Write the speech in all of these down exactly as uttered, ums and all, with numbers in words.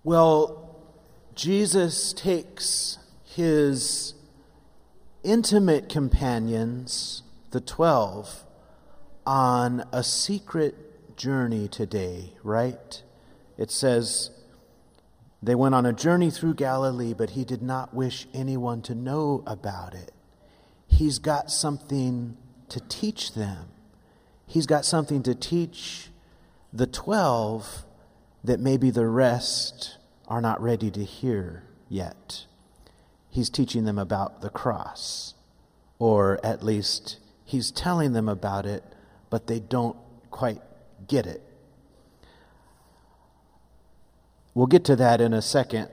Well, Jesus takes his intimate companions, the twelve, on a secret journey today, right? It says they went on a journey through Galilee, but he did not wish anyone to know about it. He's got something to teach them. He's got something to teach the twelve that maybe the rest are not ready to hear yet. He's teaching them about the cross, or at least he's telling them about it, but they don't quite get it. We'll get to that in a second,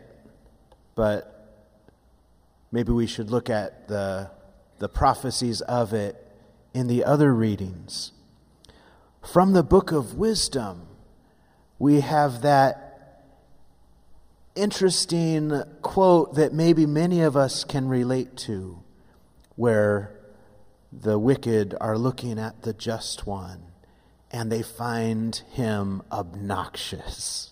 but maybe we should look at the, the prophecies of it in the other readings. From the book of wisdom, we have that interesting quote that maybe many of us can relate to, where the wicked are looking at the just one and they find him obnoxious.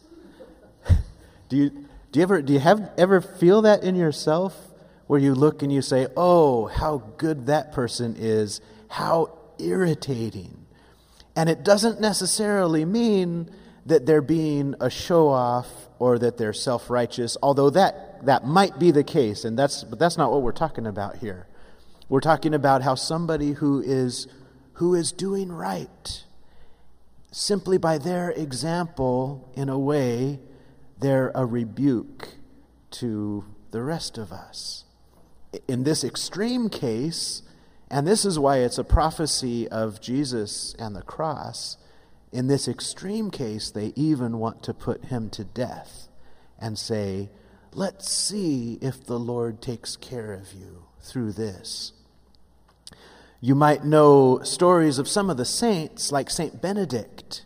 do you do you ever do you have ever feel that in yourself, where you look and you say, "Oh, how good that person is, how irritating." And it doesn't necessarily mean that they're being a show-off or that they're self-righteous, although that, that might be the case, and that's but that's not what we're talking about here. We're talking about how somebody who is who is doing right, simply by their example, in a way, they're a rebuke to the rest of us. In this extreme case, and this is why it's a prophecy of Jesus and the cross, in this extreme case, they even want to put him to death and say, "Let's see if the Lord takes care of you through this." You might know stories of some of the saints, like Saint Benedict.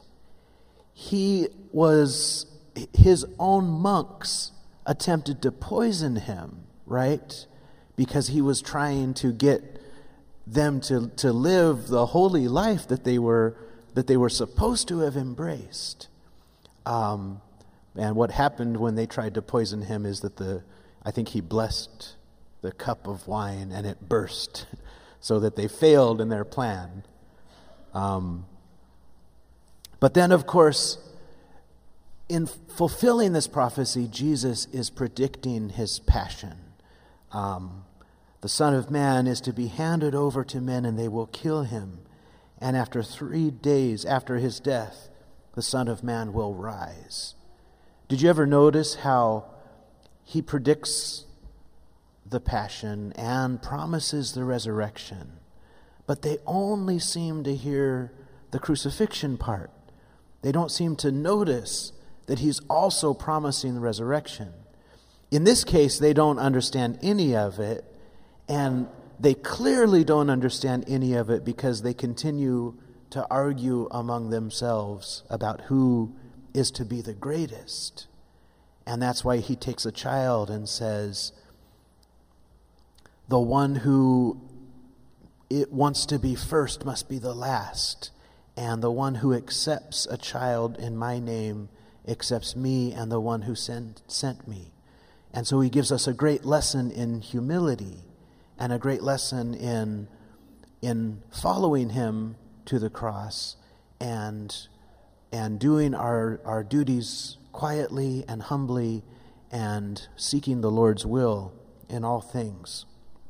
He was, his own monks attempted to poison him, right? Because he was trying to get them to, to live the holy life that they were that they were supposed to have embraced. Um, and what happened when they tried to poison him is that the I think he blessed the cup of wine and it burst, so that they failed in their plan. Um, but then, of course, in fulfilling this prophecy, Jesus is predicting his passion. Um, the Son of Man is to be handed over to men, and they will kill him. And after three days after his death, the Son of Man will rise. Did you ever notice how he predicts the passion and promises the resurrection, but they only seem to hear the crucifixion part? They don't seem to notice that he's also promising the resurrection. In this case, they don't understand any of it, and they clearly don't understand any of it because they continue to argue among themselves about who is to be the greatest. And that's why he takes a child and says, the one who it wants to be first must be the last. And the one who accepts a child in my name accepts me and the one who sent, sent me. And so he gives us a great lesson in humility and a great lesson in, in following him to the cross and, and doing our, our duties quietly and humbly and seeking the Lord's will in all things.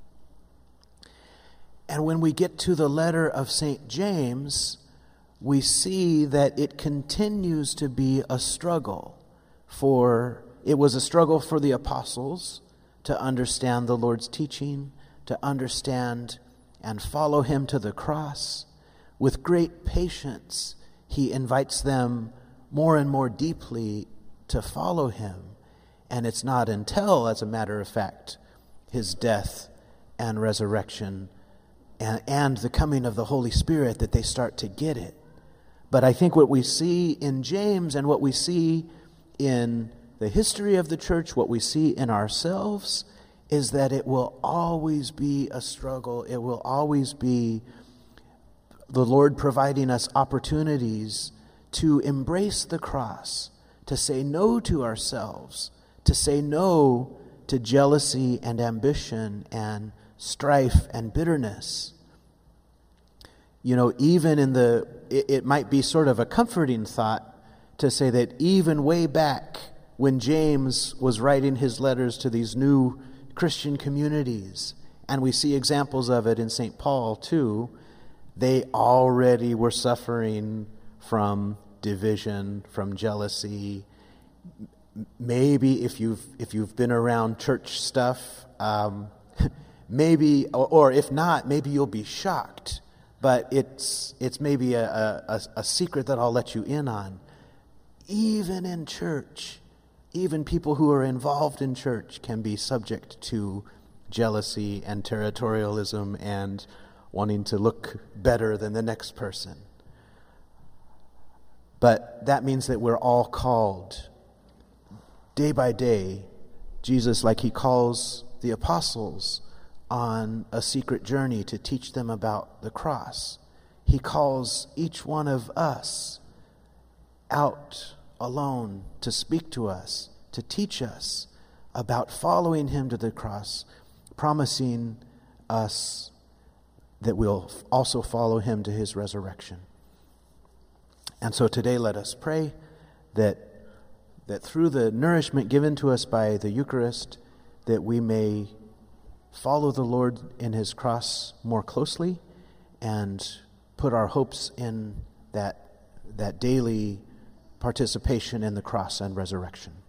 And when we get to the letter of Saint James, we see that it continues to be a struggle for, it was a struggle for the apostles to understand the Lord's teaching, to understand and follow him to the cross. With great patience, he invites them more and more deeply to follow him. And it's not until, as a matter of fact, his death and resurrection and, and the coming of the Holy Spirit that they start to get it. But I think what we see in James and what we see in the history of the church, what we see in ourselves, is that it will always be a struggle. It will always be the Lord providing us opportunities to embrace the cross, to say no to ourselves, to say no to jealousy and ambition and strife and bitterness. You know, even in the, it, it might be sort of a comforting thought to say that even way back when James was writing his letters to these new Christian communities, and we see examples of it in Saint Paul too, they already were suffering from division, from jealousy. Maybe if you've if you've been around church stuff, um, maybe, or, or if not, maybe you'll be shocked. But it's it's maybe a, a, a secret that I'll let you in on. Even in church, even people who are involved in church can be subject to jealousy and territorialism and wanting to look better than the next person. But that means that we're all called day by day. Jesus, like he calls the apostles on a secret journey to teach them about the cross, he calls each one of us out alone to speak to us, to teach us about following him to the cross, promising us that we'll also follow him to his resurrection. And so today let us pray that that through the nourishment given to us by the Eucharist, that we may follow the Lord in his cross more closely and put our hopes in that that daily participation in the cross and resurrection.